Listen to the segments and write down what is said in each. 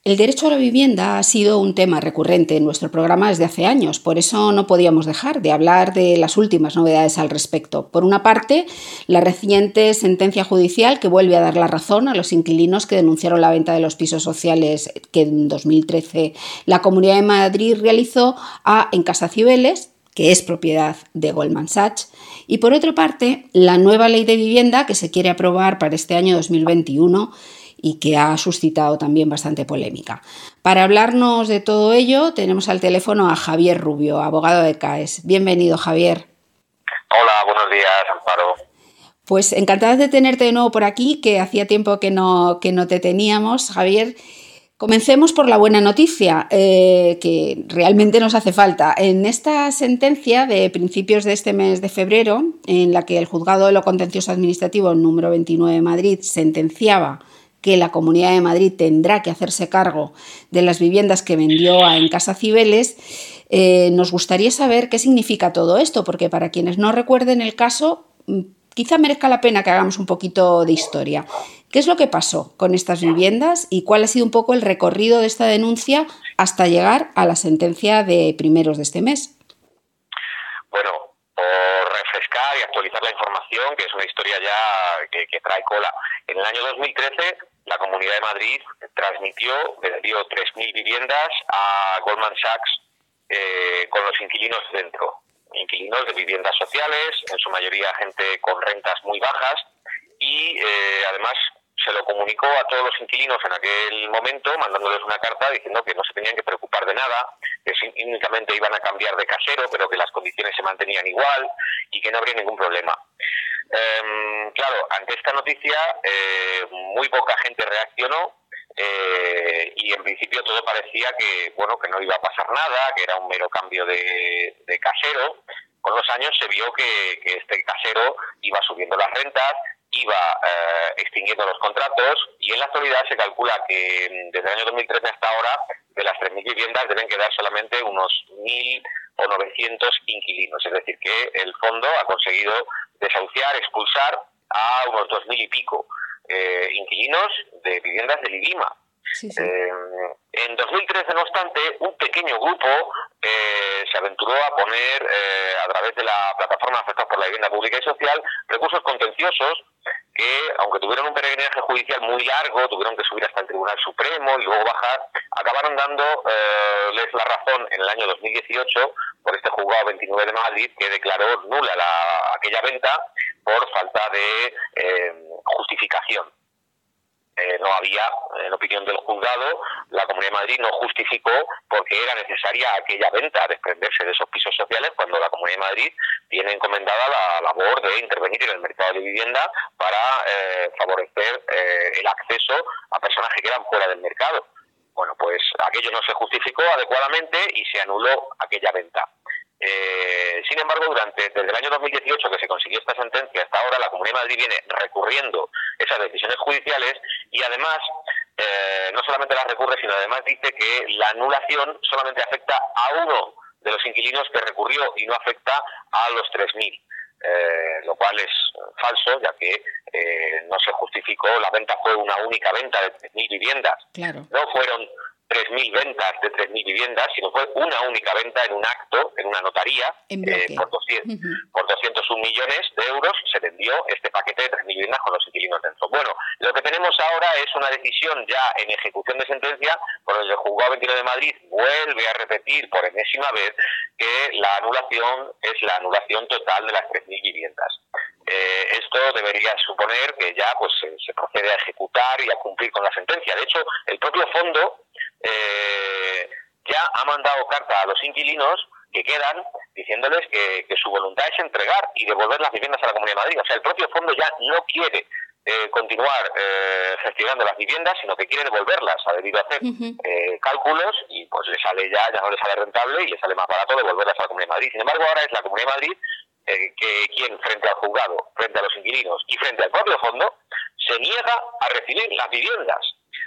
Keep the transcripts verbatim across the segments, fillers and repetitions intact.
El derecho a la vivienda ha sido un tema recurrente en nuestro programa desde hace años, por eso no podíamos dejar de hablar de las últimas novedades al respecto. Por una parte, la reciente sentencia judicial que vuelve a dar la razón a los inquilinos que denunciaron la venta de los pisos sociales que en dos mil trece la Comunidad de Madrid realizó a Encasa Cibeles, que es propiedad de Goldman Sachs, y por otra parte, la nueva ley de vivienda que se quiere aprobar para este año dos mil veintiuno y que ha suscitado también bastante polémica. Para hablarnos de todo ello, tenemos al teléfono a Javier Rubio, abogado de CAES. Bienvenido, Javier. Hola, buenos días, Amparo. Pues encantadas de tenerte de nuevo por aquí, que hacía tiempo que no, que no te teníamos, Javier. Comencemos por la buena noticia, eh, que realmente nos hace falta. En esta sentencia de principios de este mes de febrero, en la que el Juzgado de lo Contencioso Administrativo número veintinueve de Madrid sentenciaba que la Comunidad de Madrid tendrá que hacerse cargo de las viviendas que vendió a Encasa Cibeles, eh, nos gustaría saber qué significa todo esto, porque para quienes no recuerden el caso, quizá merezca la pena que hagamos un poquito de historia. ¿Qué es lo que pasó con estas viviendas y cuál ha sido un poco el recorrido de esta denuncia hasta llegar a la sentencia de primeros de este mes? Bueno, por refrescar y actualizar la información, que es una historia ya que, que trae cola. En el año dos mil trece, la Comunidad de Madrid transmitió, vendió tres mil viviendas a Goldman Sachs eh, con los inquilinos dentro. Inquilinos de viviendas sociales, en su mayoría gente con rentas muy bajas, y eh, además se lo comunicó a todos los inquilinos en aquel momento, mandándoles una carta diciendo que no se tenían que preocupar de nada, que únicamente iban a cambiar de casero, pero que las condiciones se mantenían igual y que no habría ningún problema. Eh, claro, ante esta noticia eh, muy poca gente reaccionó eh, y en principio todo parecía que bueno que no iba a pasar nada, que era un mero cambio de, de casero. Con los años se vio que, que este casero iba subiendo las rentas, iba eh, extinguiendo los contratos, y en la actualidad se calcula que desde el año dos mil trece hasta ahora de las tres mil viviendas deben quedar solamente unos mil o novecientos inquilinos, es decir que el fondo ha conseguido desahuciar, expulsar a unos dos mil y pico eh, inquilinos de viviendas del IBIMA. Sí, sí. Eh, en dos mil trece, no obstante, un pequeño grupo eh, se aventuró a poner, eh, a través de la plataforma afectada por la vivienda pública y social, recursos contenciosos que, aunque tuvieron un peregrinaje judicial muy largo, tuvieron que subir hasta el Tribunal Supremo y luego bajar, acabaron dándoles eh, la razón en el año dos mil dieciocho por este juzgado veintinueve de Madrid, que declaró nula la, aquella venta por falta de eh, justificación. Eh, no había, en opinión del juzgado, la Comunidad de Madrid no justificó por qué era necesaria aquella venta, desprenderse de esos pisos sociales, cuando la Comunidad de Madrid tiene encomendada la labor de intervenir en el mercado de vivienda para eh, favorecer eh, el acceso a personas que quedan fuera del mercado. Bueno, pues aquello no se justificó adecuadamente y se anuló aquella venta. Eh, sin embargo, durante desde el año dos mil dieciocho que se consiguió esta sentencia hasta ahora, la Comunidad de Madrid viene recurriendo esas decisiones judiciales y además eh, no solamente las recurre, sino además dice que la anulación solamente afecta a uno de los inquilinos que recurrió y no afecta a los tres mil. Eh, lo cual es falso, ya que eh, no se justificó, la venta fue una única venta de tres mil viviendas. Claro. No fueron tres mil ventas de tres mil viviendas, sino fue una única venta en un acto, en una notaría, eh, por, doscientos, uh-huh. por doscientos un millones de euros se vendió este paquete de tres mil viviendas con los inquilinos dentro. Bueno, lo que tenemos ahora es una decisión ya en ejecución de sentencia, por el juzgado veintinueve de Madrid vuelve a repetir por enésima vez que la anulación es la anulación total de las tres mil viviendas. Eh, esto debería suponer que ya pues se, se procede a ejecutar y a cumplir con la sentencia. De hecho, el propio fondo eh, ya ha mandado carta a los inquilinos que quedan diciéndoles que, que su voluntad es entregar y devolver las viviendas a la Comunidad de Madrid. O sea, el propio fondo ya no quiere eh, continuar eh, gestionando las viviendas, sino que quiere devolverlas. Ha debido hacer uh-huh. eh, cálculos y pues le sale ya, ya no le sale rentable y le sale más barato devolverlas a la Comunidad de Madrid. Sin embargo, ahora es la Comunidad de Madrid eh, que quien, frente al juzgado, frente a los inquilinos y frente al propio fondo, se niega a recibir las viviendas.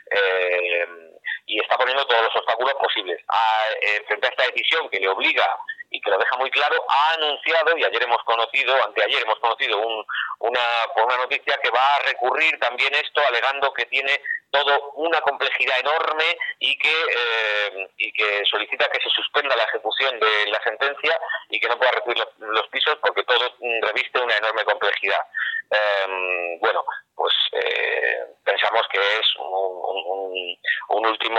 Eh, y está poniendo todos los obstáculos posibles. A, eh, frente a esta decisión que le obliga y que lo deja muy claro, ha anunciado, y ayer hemos conocido, anteayer hemos conocido un, una, por una noticia, que va a recurrir también esto, alegando que tiene todo una complejidad enorme y que eh, y que solicita que se suspenda la ejecución de la sentencia y que no pueda recibir los, los pisos porque todo reviste una enorme complejidad. Eh, bueno, pues eh, pensamos que es un, un, un último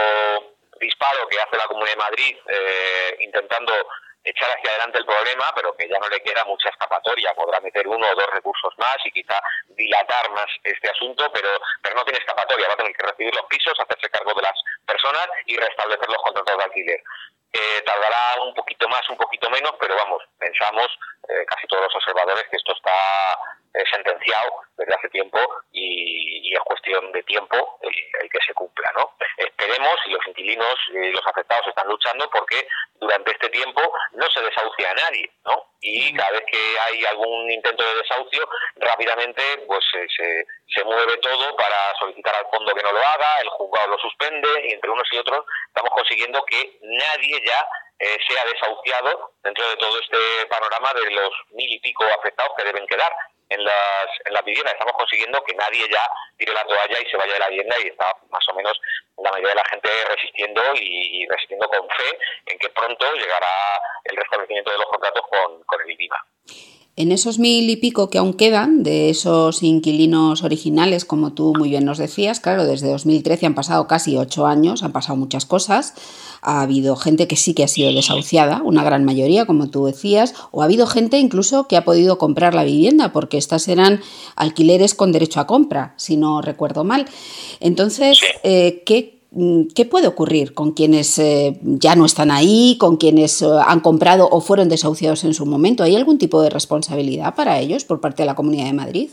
disparo que hace la Comunidad de Madrid eh, intentando echar hacia adelante el problema, pero que ya no le queda mucha escapatoria. Podrá meter uno o dos recursos más y quizá dilatar más este asunto, pero, pero no tiene escapatoria. Va a tener que recibir los pisos, hacerse cargo de las personas y restablecer los contratos de alquiler. Eh, tardará un poquito más, un poquito menos, pero vamos, pensamos, eh, casi todos los observadores, que esto está eh, sentenciado desde hace tiempo y, y es cuestión de tiempo el, el que se cumpla, ¿no? Esperemos, y los inquilinos y los afectados están luchando porque durante este tiempo no se desahucia a nadie, ¿no? Y cada vez que hay algún intento de desahucio, rápidamente pues se, se, se mueve todo para solicitar al fondo que no lo haga, el juzgado lo suspende y entre unos y otros estamos consiguiendo que nadie ya eh, sea desahuciado dentro de todo este panorama de los mil y pico afectados que deben quedar en las en las viviendas. Estamos consiguiendo que nadie ya tire la toalla y se vaya de la vivienda y está más o menos la mayoría de la gente resistiendo y, y resistiendo con fe en que pronto llegará el restablecimiento de los contratos con, con el IBIMA. En esos mil y pico que aún quedan de esos inquilinos originales, como tú muy bien nos decías, claro, desde dos mil trece han pasado casi ocho años, han pasado muchas cosas, ha habido gente que sí que ha sido desahuciada, una gran mayoría, como tú decías, o ha habido gente incluso que ha podido comprar la vivienda, porque estas eran alquileres con derecho a compra, si no recuerdo mal. Entonces, eh, ¿qué ¿Qué puede ocurrir con quienes eh, ya no están ahí, con quienes eh, han comprado o fueron desahuciados en su momento? ¿Hay algún tipo de responsabilidad para ellos por parte de la Comunidad de Madrid?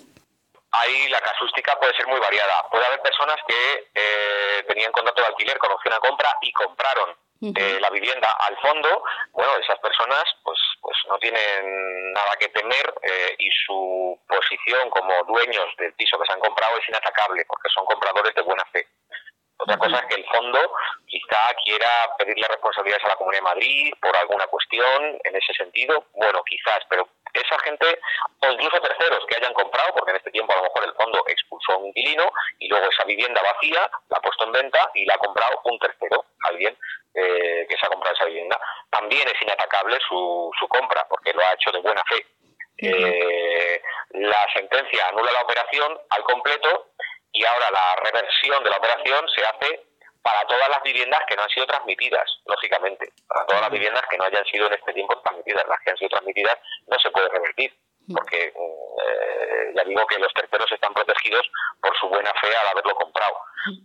Ahí la casuística puede ser muy variada. Puede haber personas que eh, tenían contrato de alquiler con opción a compra y compraron uh-huh. eh, la vivienda al fondo. Bueno, esas personas pues pues no tienen nada que temer eh, y su posición como dueños del piso que se han comprado es inatacable porque son compradores de buena fe. Otra cosa es que el fondo quizá quiera pedirle responsabilidades a la Comunidad de Madrid por alguna cuestión en ese sentido. Bueno, quizás, pero esa gente, o incluso terceros que hayan comprado, porque en este tiempo a lo mejor el fondo expulsó a un inquilino y luego esa vivienda vacía la ha puesto en venta y la ha comprado un tercero, alguien eh, que se ha comprado esa vivienda. También es inatacable su, su compra porque lo ha hecho de buena fe. Uh-huh. Eh, la sentencia anula la operación al completo. Y ahora la reversión de la operación se hace para todas las viviendas que no han sido transmitidas, lógicamente. Para todas las viviendas que no hayan sido en este tiempo transmitidas. Las que han sido transmitidas no se puede revertir, porque eh, ya digo que los terceros están protegidos por su buena fe al haberlo comprado.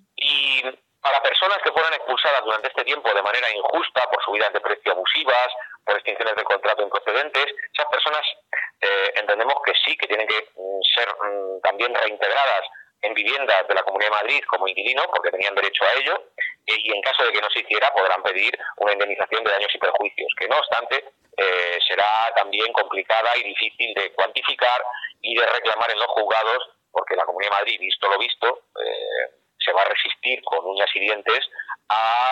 Y para personas que fueran expulsadas durante este tiempo de manera injusta, por subidas de precio abusivas, por extinciones de contrato improcedentes, esas personas eh, entendemos que sí, que tienen que mm, ser mm, también reintegradas en viviendas de la Comunidad de Madrid como inquilinos, porque tenían derecho a ello, y en caso de que no se hiciera podrán pedir una indemnización de daños y perjuicios, que no obstante eh, será también complicada y difícil de cuantificar y de reclamar en los juzgados, porque la Comunidad de Madrid, visto lo visto, eh, se va a resistir con uñas y dientes a,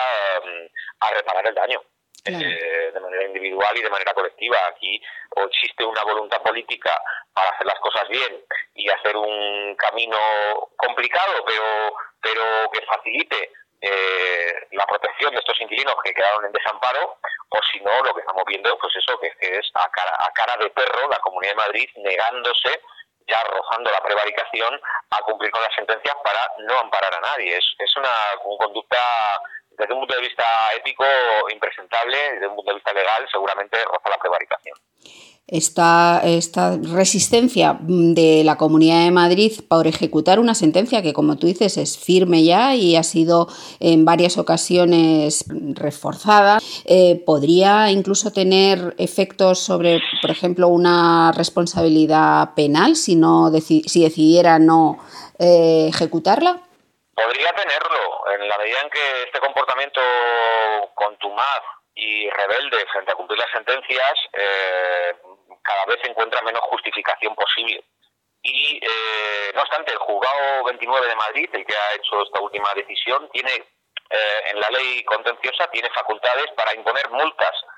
a reparar el daño. Claro. Eh, de manera individual y de manera colectiva. Aquí o existe una voluntad política para hacer las cosas bien y hacer un camino complicado, pero pero que facilite eh, la protección de estos inquilinos que quedaron en desamparo, o si no, lo que estamos viendo, pues eso, que, que es a cara, a cara de perro la Comunidad de Madrid negándose, ya rozando la prevaricación, a cumplir con las sentencias para no amparar a nadie. Es, es una, una conducta, desde un punto de vista ético, impresentable, desde un punto de vista legal, seguramente roza la prevaricación. Esta, esta resistencia de la Comunidad de Madrid por ejecutar una sentencia que, como tú dices, es firme ya y ha sido en varias ocasiones reforzada, eh, podría incluso tener efectos sobre, por ejemplo, una responsabilidad penal si no deci- si decidiera no eh, ejecutarla. Podría tenerlo, en la medida en que este comportamiento contumaz y rebelde frente a cumplir las sentencias eh, cada vez encuentra menos justificación posible. Y, eh, no obstante, el Juzgado veintinueve de Madrid, el que ha hecho esta última decisión, tiene eh, en la ley contenciosa tiene facultades para imponer multas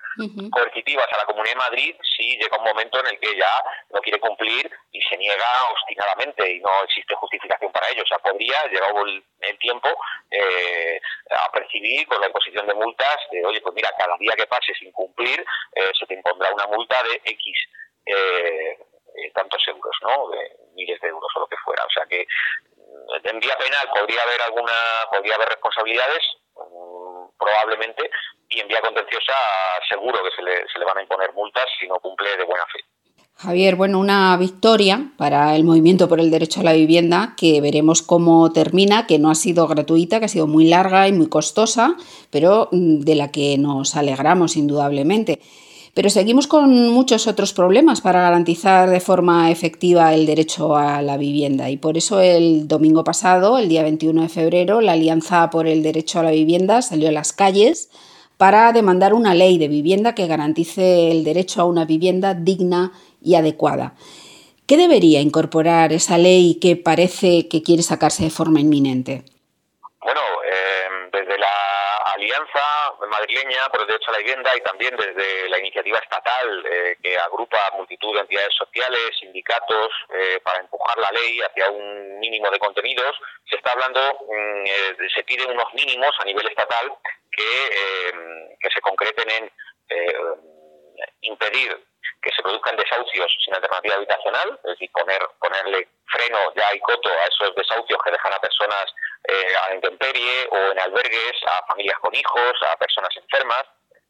Uh-huh. coercitivas a la Comunidad de Madrid si llega un momento en el que ya no quiere cumplir y se niega obstinadamente y no existe justificación para ello. O sea, podría, llegado el, el tiempo, eh, a percibir con la imposición de multas de, oye, pues mira, cada día que pase sin cumplir eh, se te impondrá una multa de X eh, eh, tantos euros, ¿no? De miles de euros o lo que fuera. O sea que en vía penal podría haber alguna, podría haber responsabilidades, um, probablemente, y en vía contenciosa seguro que se le, se le van a imponer multas si no cumple de buena fe. Javier, bueno, una victoria para el movimiento por el derecho a la vivienda que veremos cómo termina, que no ha sido gratuita, que ha sido muy larga y muy costosa, pero de la que nos alegramos indudablemente. Pero seguimos con muchos otros problemas para garantizar de forma efectiva el derecho a la vivienda y por eso el domingo pasado, el día veintiuno de febrero, la Alianza por el Derecho a la Vivienda salió a las calles para demandar una ley de vivienda que garantice el derecho a una vivienda digna y adecuada. ¿Qué debería incorporar esa ley que parece que quiere sacarse de forma inminente? Bueno, eh, desde la Alianza Madrileña por el Derecho a la Vivienda y también desde la iniciativa estatal eh, que agrupa a multitud de entidades sociales, sindicatos, eh, para empujar la ley hacia un mínimo de contenidos, se está hablando, eh, se piden unos mínimos a nivel estatal que, eh, que se concreten en eh, impedir que se produzcan desahucios sin alternativa habitacional, es decir, poner ponerle freno ya y coto a esos desahucios que dejan a personas eh, a la intemperie o en albergues, a familias con hijos, a personas enfermas.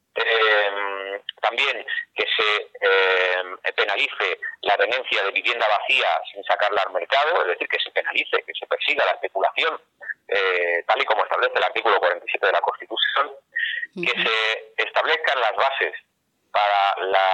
Eh, también que se eh, penalice la tenencia de vivienda vacía sin sacarla al mercado, es decir, que se penalice, que se persiga la especulación, eh, tal y como establece el artículo cuarenta y siete de la Constitución, uh-huh. que se establezcan las bases para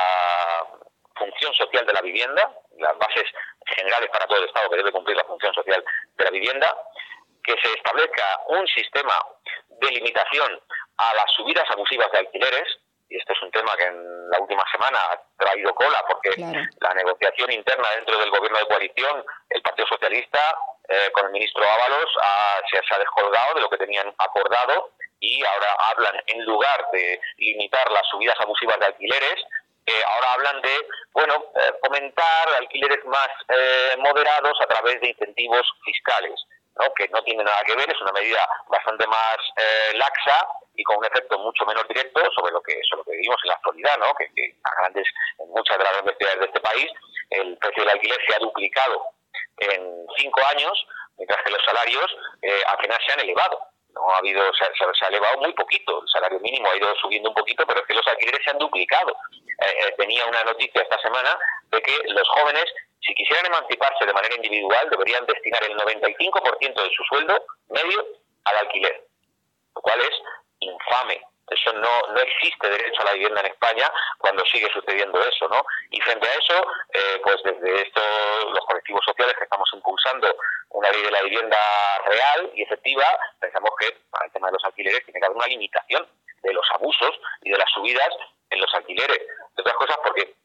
la función social de la vivienda, las bases generales para todo el Estado que debe cumplir la función social de la vivienda, que se establezca un sistema de limitación a las subidas abusivas de alquileres, y este es un tema que en la última semana ha traído cola porque claro. la negociación interna dentro del gobierno de coalición, el Partido Socialista eh, con el ministro Ábalos ha, se, se ha descolgado de lo que tenían acordado y ahora hablan, en lugar de limitar las subidas abusivas de alquileres, eh, ahora hablan de, bueno, eh, fomentar alquileres más eh, moderados a través de incentivos fiscales, ¿no? Que no tiene nada que ver, es una medida bastante más eh, laxa y con un efecto mucho menos directo sobre lo que sobre lo que vivimos en la actualidad, ¿no? Que, que a grandes, en muchas de las grandes ciudades de este país el precio del alquiler se ha duplicado en cinco años, mientras que los salarios eh, apenas se han elevado. No ha habido, se ha, se ha elevado muy poquito, el salario mínimo ha ido subiendo un poquito, pero es que los alquileres se han duplicado. Eh, eh, tenía una noticia esta semana de que los jóvenes, si quisieran emanciparse de manera individual, deberían destinar el noventa y cinco por ciento de su sueldo medio al alquiler, lo cual es infame. Eso no, no existe derecho a la vivienda en España cuando sigue sucediendo eso, ¿no? Y frente a eso, eh, pues desde esto, los colectivos sociales que estamos impulsando una ley de la vivienda real y efectiva, pensamos que para el tema de los alquileres tiene que haber una limitación de los abusos y de las subidas en los alquileres. De otras cosas porque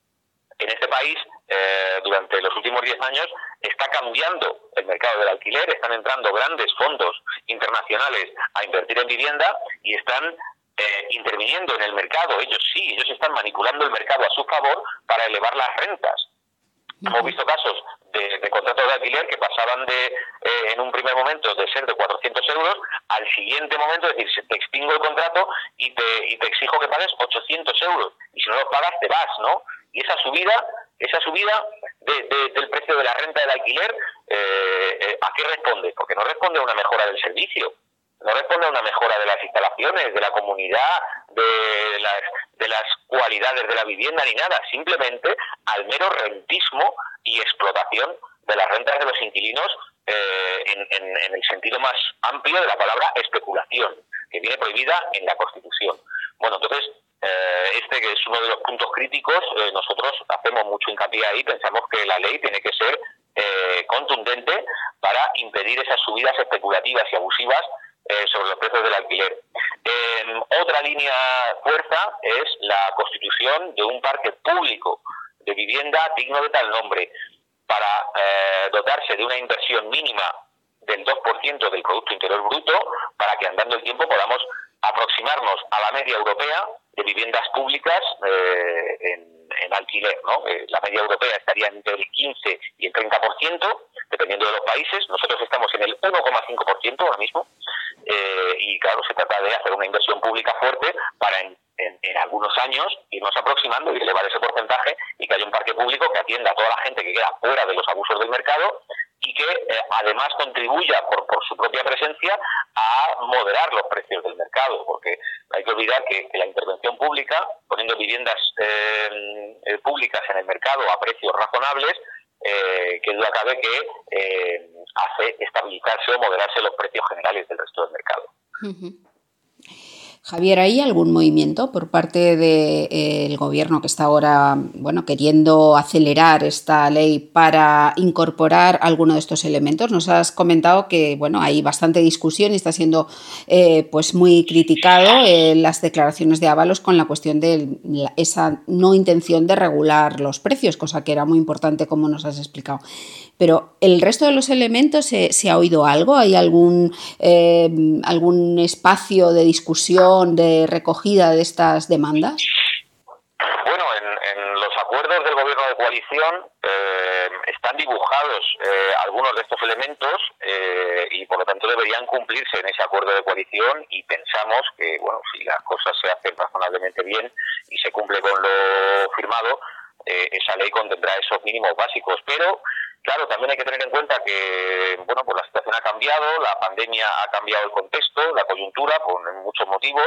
en este país, eh, durante los últimos diez años, está cambiando el mercado del alquiler, están entrando grandes fondos internacionales a invertir en vivienda y están eh, interviniendo en el mercado. Ellos sí, ellos están manipulando el mercado a su favor para elevar las rentas. Uh-huh. Hemos visto casos de, de contratos de alquiler que pasaban de, eh, en un primer momento, de ser de cuatrocientos euros, al siguiente momento, es decir, te extingo el contrato y te, y te exijo que pagues ochocientos euros. Y si no los pagas, te vas, ¿no? Y esa subida, esa subida de, de, del precio de la renta del alquiler, eh, eh, ¿a qué responde? Porque no responde a una mejora del servicio, no responde a una mejora de las instalaciones, de la comunidad, de las, de las cualidades de la vivienda ni nada, simplemente al mero rentismo y explotación de las rentas de los inquilinos eh, en, en, en el sentido más amplio de la palabra especulación, que viene prohibida en la Constitución. Bueno, entonces, eh, este que es uno de los puntos críticos, eh, nosotros hacemos mucho hincapié ahí, pensamos que la ley tiene que ser eh, contundente para impedir esas subidas especulativas y abusivas eh, sobre los precios del alquiler. Eh, otra línea fuerza es la constitución de un parque público de vivienda digno de tal nombre, para eh, dotarse de una inversión mínima del dos por ciento del Producto Interior Bruto, para que andando el tiempo podamos aproximarnos a la media europea de de viviendas públicas eh, en, en alquiler, ¿no? Eh, la media europea estaría entre el quince y el treinta por ciento, dependiendo de los países. Nosotros estamos en el uno coma cinco por ciento ahora mismo, eh, y claro, se trata de hacer una inversión pública fuerte para en, en, en algunos años irnos aproximando y elevar ese porcentaje y que haya un parque público que atienda a toda la gente que queda fuera de los abusos del mercado y que eh, además contribuya por, por su propia presencia a moderar los precios del mercado, porque hay que olvidar que, que la intervención pública, poniendo viviendas eh, eh, públicas en el mercado a precios razonables, eh, que duda cabe que eh, hace estabilizarse o moderarse los precios generales del resto del mercado. Uh-huh. Javier, ¿hay algún movimiento por parte del gobierno que está ahora, bueno, queriendo acelerar esta ley para incorporar alguno de estos elementos? Nos has comentado que, bueno, hay bastante discusión y está siendo eh, pues muy criticado eh, las declaraciones de Ábalos con la cuestión de la, esa no intención de regular los precios, cosa que era muy importante, como nos has explicado. Pero el resto de los elementos, ¿se, se ha oído algo? ¿Hay algún, eh, algún espacio de discusión, de recogida de estas demandas? Bueno, en, en los acuerdos del gobierno de coalición eh, están dibujados eh, algunos de estos elementos eh, y por lo tanto deberían cumplirse en ese acuerdo de coalición, y pensamos que, bueno, si las cosas se hacen razonablemente bien y se cumple con lo firmado, eh, esa ley contendrá esos mínimos básicos. Pero claro, también hay que tener en cuenta que, bueno, pues la situación ha cambiado, la pandemia ha cambiado el contexto, la coyuntura, por muchos motivos,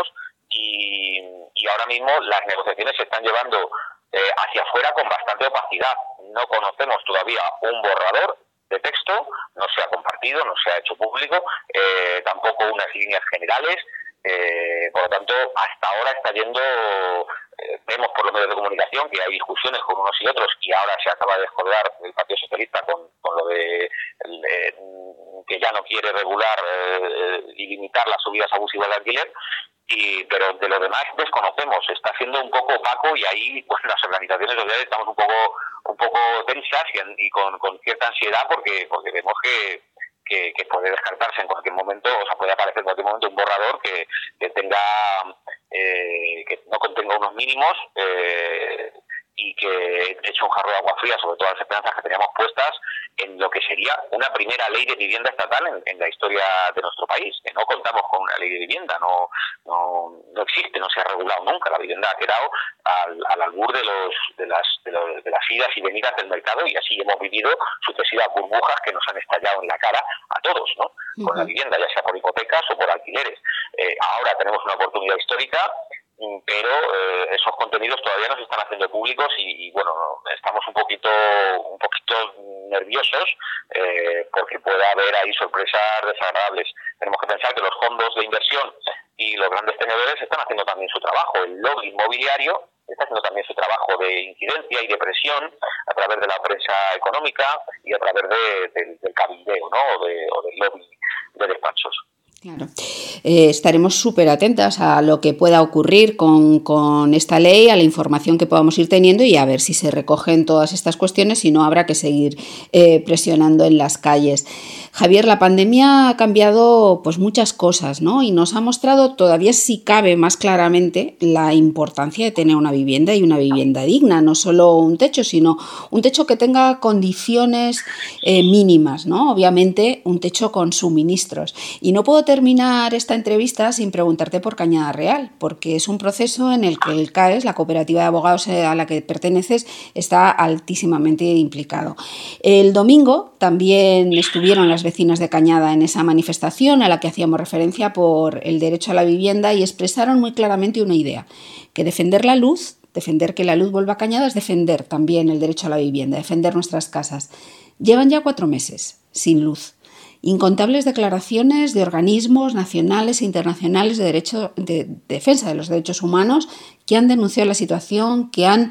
y, y ahora mismo las negociaciones se están llevando eh, hacia afuera con bastante opacidad. No conocemos todavía un borrador de texto, no se ha compartido, no se ha hecho público, eh, tampoco unas líneas generales. Eh, por lo tanto, hasta ahora está yendo, eh, vemos por los medios de comunicación que hay discusiones con unos y otros, y ahora se acaba de descolgar el Partido Socialista con, con lo de el, eh, que ya no quiere regular eh, y limitar las subidas abusivas de alquiler, y pero de lo demás desconocemos, está siendo un poco opaco, y ahí pues las organizaciones sociales estamos un poco un poco tensas y, y con, con cierta ansiedad porque porque vemos que Que, que puede descartarse en cualquier momento, o sea, puede aparecer en cualquier momento un borrador que, que tenga eh, que no contenga unos mínimos eh, y que eche un jarro de agua fría sobre todas las esperanzas que teníamos puestas en lo que sería una primera ley de vivienda estatal en, en la historia de nuestro país, que no contamos con una ley de vivienda, no no, no existe, no se ha regulado nunca. La vivienda ha quedado al, al albur de los de las de, los, de las idas y venidas del mercado, y así hemos vivido sucesivas burbujas que nos han estallado en la cara a todos, ¿no? Uh-huh. Con la vivienda, ya sea por hipotecas o por alquileres. Eh, ahora tenemos una oportunidad histórica, pero eh, esos contenidos todavía no se están haciendo públicos y, y bueno, estamos un poquito un poquito nerviosos eh, porque puede haber ahí sorpresas desagradables. Tenemos que pensar que los fondos de inversión y los grandes tenedores están haciendo también su trabajo. El lobby inmobiliario está haciendo también su trabajo de incidencia y de presión a través de la prensa económica y a través de, de, del cabildeo, ¿no? o, de, o del lobby de despachos. Claro. Eh, estaremos súper atentas a lo que pueda ocurrir con, con esta ley, a la información que podamos ir teniendo y a ver si se recogen todas estas cuestiones, si no habrá que seguir eh, presionando en las calles. Javier, la pandemia ha cambiado pues muchas cosas, ¿no? Y nos ha mostrado todavía, si cabe más claramente, la importancia de tener una vivienda y una vivienda digna, no solo un techo, sino un techo que tenga condiciones eh, mínimas, ¿no? Obviamente un techo con suministros. Y no puedo terminar esta entrevista sin preguntarte por Cañada Real, porque es un proceso en el que el CAES, la cooperativa de abogados a la que perteneces, está altísimamente implicado. El domingo también estuvieron las vecinas de Cañada en esa manifestación a la que hacíamos referencia por el derecho a la vivienda y expresaron muy claramente una idea, que defender la luz, defender que la luz vuelva a Cañada es defender también el derecho a la vivienda, defender nuestras casas. Llevan ya cuatro meses sin luz. Incontables declaraciones de organismos nacionales e internacionales de, derecho, de defensa de los derechos humanos que han denunciado la situación, que han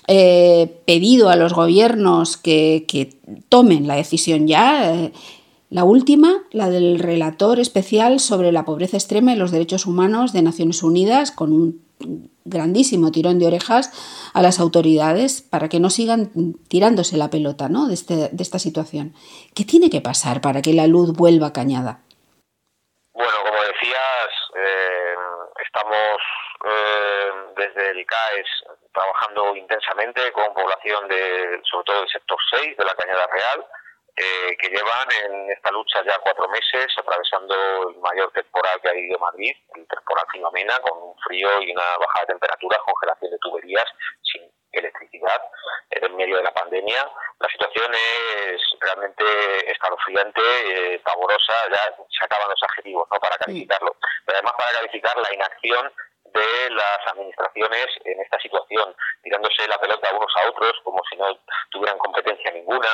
eh, pedido a los gobiernos que, que tomen la decisión ya. Eh, la última, la del relator especial sobre la pobreza extrema y los derechos humanos de Naciones Unidas, con un grandísimo tirón de orejas a las autoridades para que no sigan tirándose la pelota, ¿no? de, este, de esta situación. ¿Qué tiene que pasar para que la luz vuelva a Cañada? Bueno, como decías, eh, estamos eh, desde el C A E S trabajando intensamente con población de, sobre todo del sector seis de la Cañada Real, eh, que llevan en esta lucha ya cuatro meses, atravesando el mayor temporal que ha habido en Madrid, el temporal Filomena, con un frío y una bajada de temperaturas, congelación de tuberías, sin electricidad, en medio de la pandemia. La situación es realmente escalofriante, eh, pavorosa, ya se acaban los adjetivos, ¿no?, para calificarlo, pero además para calificar la inacción de las administraciones en esta situación, tirándose la pelota unos a otros como si no tuvieran competencia ninguna,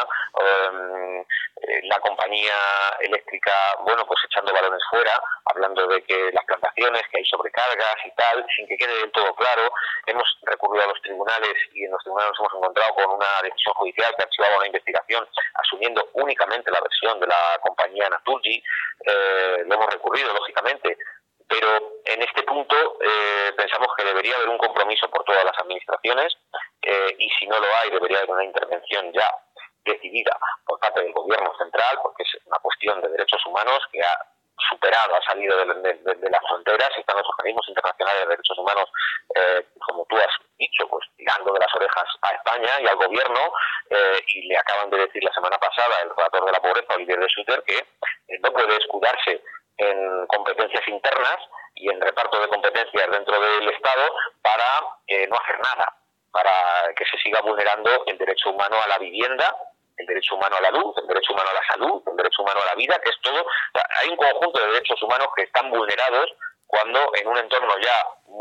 eh, la compañía eléctrica, bueno, pues echando balones fuera, hablando de que las plantaciones, que hay sobrecargas y tal, sin que quede del todo claro. Hemos recurrido a los tribunales y en los tribunales nos hemos encontrado con una decisión judicial que archivaba una investigación asumiendo únicamente la versión de la compañía Naturgy. Eh, lo hemos recurrido, lógicamente, pero en este punto eh, pensamos que debería haber un compromiso por todas las administraciones, eh, y si no lo hay, debería haber una intervención ya decidida por parte del gobierno central, porque es una cuestión de derechos humanos que ha superado, ha salido de, de, de, de las fronteras, y están los organismos internacionales de derechos humanos, eh, como tú has dicho, pues tirando de las orejas a España y al gobierno, eh, y le acaban de decir la semana pasada el relator de la pobreza, Olivier de Schutter, que eh, no puede escudarse en competencias internas y en reparto de competencias dentro del Estado para eh, no hacer nada, para que se siga vulnerando el derecho humano a la vivienda, el derecho humano a la luz, el derecho humano a la salud, el derecho humano a la vida, que es todo. O sea, hay un conjunto de derechos humanos que están vulnerados cuando en un entorno ya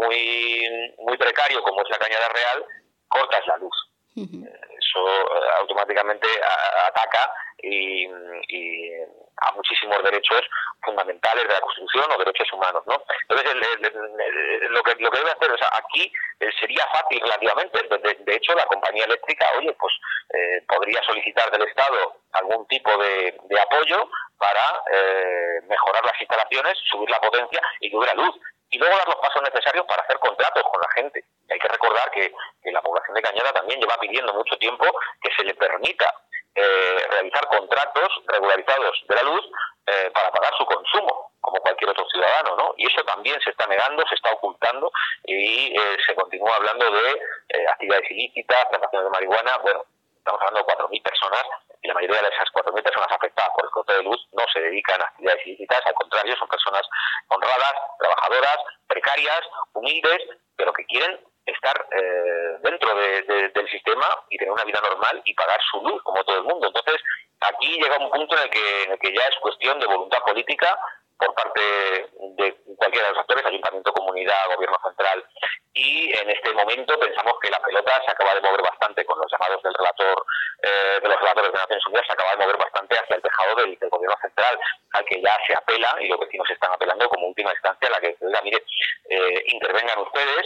muy muy precario como es la Cañada Real cortas la luz. Uh-huh. Eso eh, automáticamente a, ataca y, y a muchísimos derechos fundamentales de la Constitución o derechos humanos, ¿no? Entonces, el, el, el, lo que lo que debe hacer, o sea, aquí eh, sería fácil relativamente. De, de, de hecho, la compañía eléctrica, oye, pues eh, podría solicitar del Estado algún tipo de, de apoyo para eh, mejorar las instalaciones, subir la potencia y que hubiera luz. Y luego dar los pasos necesarios para hacer contratos con la gente. Y hay que recordar que, que la población de Cañada también lleva pidiendo mucho tiempo que se le permita eh, realizar contratos regularizados de la luz eh, para pagar su consumo, como cualquier otro ciudadano, ¿no? Y eso también se está negando, se está ocultando, y eh, se continúa hablando de eh, actividades ilícitas, plantaciones de marihuana. Bueno, estamos hablando de cuatro mil personas, y la mayoría de esas cuatro mil personas afectadas por el corte de luz no se dedican a actividades ilícitas, al contrario, son personas honradas, trabajadoras, precarias, humildes, pero que quieren estar eh, dentro de, de, del sistema y tener una vida normal y pagar su luz como todo el mundo. Entonces, aquí llega un punto en el que, en el que ya es cuestión de voluntad política por parte de cualquiera de los actores, ayuntamiento, comunidad, gobierno central, y en este momento pensamos que la pelota se acaba de mover bastante con los llamados del relator, eh, de los relatores de Naciones Unidas, se acaba de mover bastante hacia el tejado del, del gobierno central, al que ya se apela, y los vecinos están apelando como última instancia a la que, oiga, mire, eh, intervengan ustedes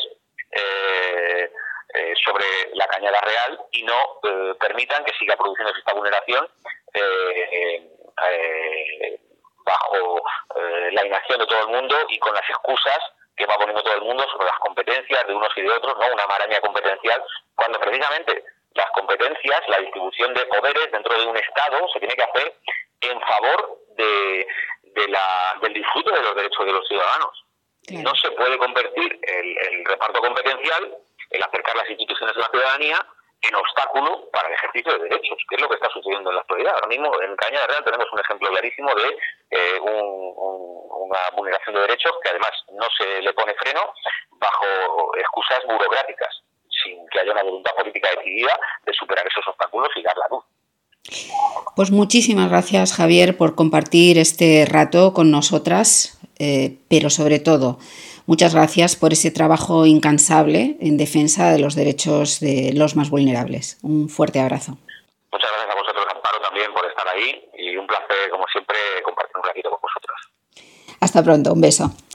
eh, eh, sobre la Cañada Real y no eh, permitan que siga produciéndose esta vulneración eh, eh, bajo eh, la inacción de todo el mundo y con las excusas que va poniendo todo el mundo sobre las competencias de unos y de otros, ¿no? Una maraña competencial, cuando precisamente las competencias, la distribución de poderes dentro de un Estado se tiene que hacer en favor de, de la, del disfrute de los derechos de los ciudadanos. Claro. No se puede convertir el, el reparto competencial, el acercar las instituciones a la ciudadanía, en obstáculo para el ejercicio de derechos, que es lo que está sucediendo en la actualidad. Ahora mismo en Cañada Real tenemos un ejemplo clarísimo de eh, un, un, una vulneración de derechos que además no se le pone freno bajo excusas burocráticas, sin que haya una voluntad política decidida de superar esos obstáculos y dar la luz. Pues muchísimas gracias, Javier, por compartir este rato con nosotras, eh, pero sobre todo, muchas gracias por ese trabajo incansable en defensa de los derechos de los más vulnerables. Un fuerte abrazo. Muchas gracias a vosotros, Amparo, también por estar ahí, y un placer, como siempre, compartir un ratito con vosotros. Hasta pronto, un beso.